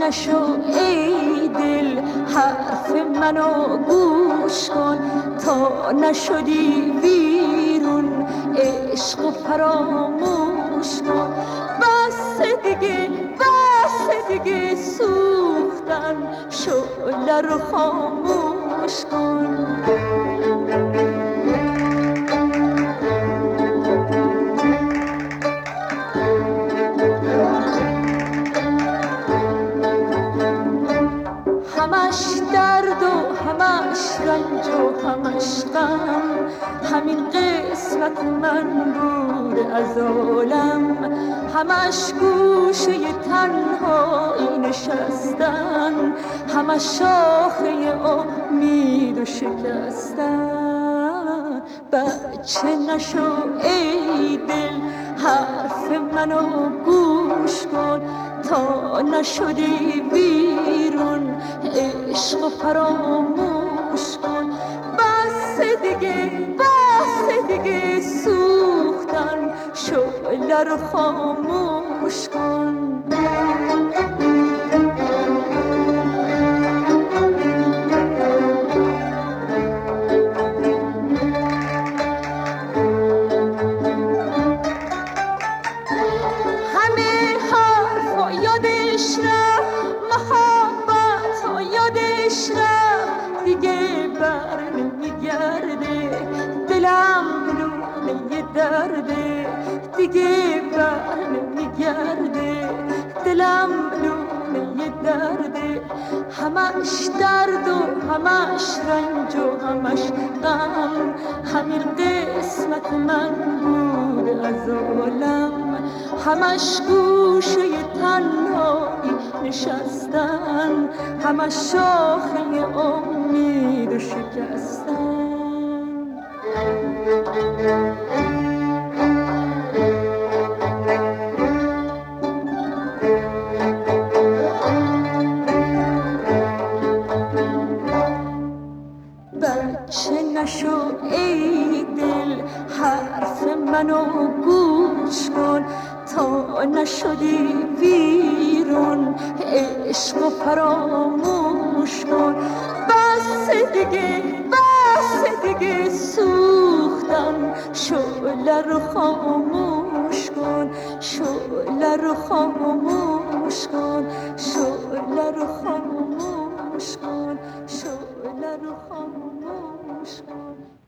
نشو ای دل حرف منو گوش کن، تا نشدی ویرون عشق و فراموش کن. بس دیگه سوختن، شعله رو خاموش کن. همش درد و همش رنج و همش غم، همین قسمت من بود از عالم. همش گوشه تنهایی نشستن، همش شاخه امید و شکستن. بچه نشو ای دل حرف منو گوش کن، تا نشدی بیرون عشق و فراموش کن. بس دیگه سوختن، شعله رو خاموش کن. همه حرفا یادش رفت، محبت ها یادش رفت، دیگه بر نمیگرده دلم لونه درده. دیگه بر نمیگرده دلم لونه درده. همش درد و همش رنج و همش غم، همین قسمت من بود از عالم. همش گوشه تنهایی نشستن، همش شاخه امید و شکستن. بچه نشو ای دل حرف منو گوش کن، تا نشدی ویرون عشق و فراموش کن. بس دیگه سوختن، شعله رو خاموش کن، شعله رو خاموش کن، شعله رو خاموش کن، شعله رو خاموش کن.